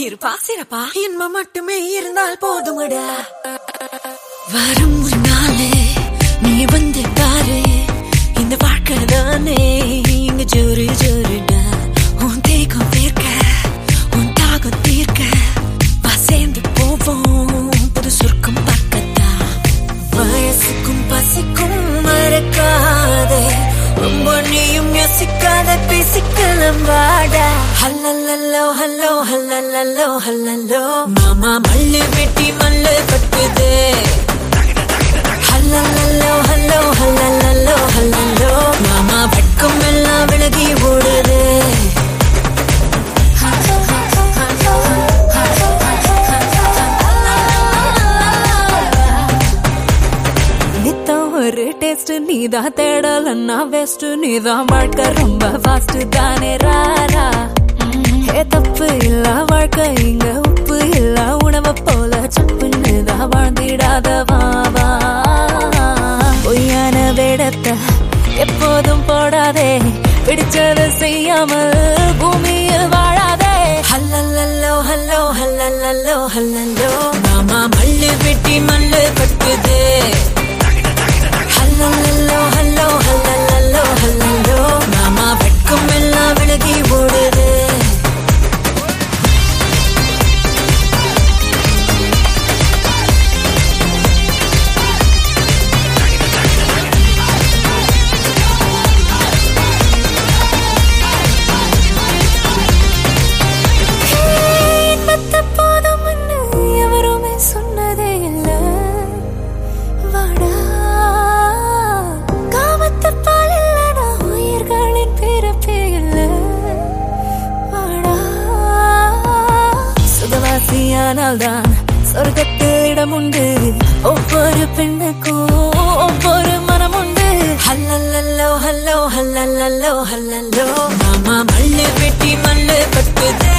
இருப்பா சிறப்பா இன்பம் மட்டுமே இருந்தால் போதுமடா. வரும் ஒரு நாளே நீ வந்து பாரு, இந்த வாழ்க்கை தானே இங்க ஜோரு ஜோருடா. உன் தேகம் தீர்க்க உன் தாகம் தீர்க்க வா சேர்ந்து போவோம் புது சொர்க்கம் பக்கத்தா. வயசுக்கும் பசிக்கும் மறக்காதே, ரொம்ப நீயும் யோசிக்காத பேசிக்கலாம் வாடா. ஹல்லல்லோ ஹல்லோ ஹல்லல்லோ ஹல்லல்லோ மாமா மல்லு வெட்டி மல்லு கட்டுதே. ஹல்லல்லோ ஹல்லோ ஹல்லல்லோ ஹல்லல்லோ மாமா வெட்கம் எல்லாம் விலகி ஓடுதே. ஒரு டேஸ்ட் நீதான் தேடலன்னா வெஸ்ட், நீதான் வாழ்க்கை ரொம்ப ஃபாஸ்ட் தானே ராரா. ஏ தப்பு இல்ல வாழ்க்கை இங்க உப்பு இல்ல உணவை போல சப்புன்னுதான் வாழ்ந்திடாத வாவா. பொய்யான வேடத்தை எப்போதும் போடாதே, பிடிச்சதை செய்யாமல் பூமியில் வாழாதே. ஹல்லல்லோ ஹல்லோ ஹல்லல்லோ ஹல்லல்லோ மாமா மல்லு வெட்டி மல்லு கட்டுதே. ஹல்லல்லோ ஹல்லோ ஹல்லல்லோ ஹல்லல்லோ மாமா வெட்கம் எல்லாம் விலகி ஓடுதே. எவருமே சொன்னதே இல்ல வாடா. சுகவாசியானால்தான் சொர்க்கத்தில் இடம் உண்டு, ஒவ்வொரு பெண்ணுக்கும் ஒவ்வொரு மனம் உண்டு. ஹல்லல்லோ ஹல்லோ ஹல்லல்லோ ஹல்லல்லோ மாமா மல்லு வெட்டி மல்லு கட்டுதே.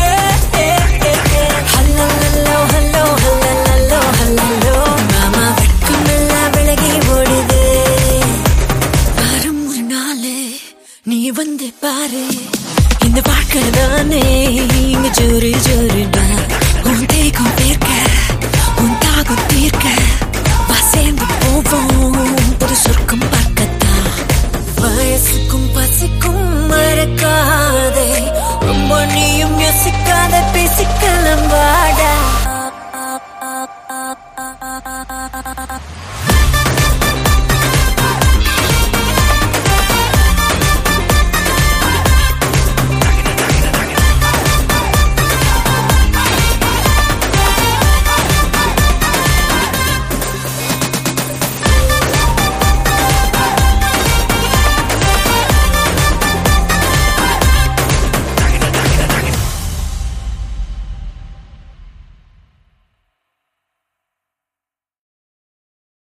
ஹல்லல்லோ ஹல்லோ ஹல்லல்லோ ஹல்லல்லோ மாமா வெட்கம் எல்லாம் விலகி ஓடுதே. வரும் ஒரு நாளே நீ வந்து பாரு, இந்த வாழ்க்கை தானே இங்க ஜோரு ஜோருடா. உன் தேகம் தீர்க்க உன் தாகம் தீர்க்க வா சேர்ந்து போவோம் புது சொர்க்கம் பக்கத்தா. வயசுக்கும் பசிக்கும் மறக்காதே, ரொம்ப நீயும் யோசிக்காத பேசிக்கலாம் வாடா.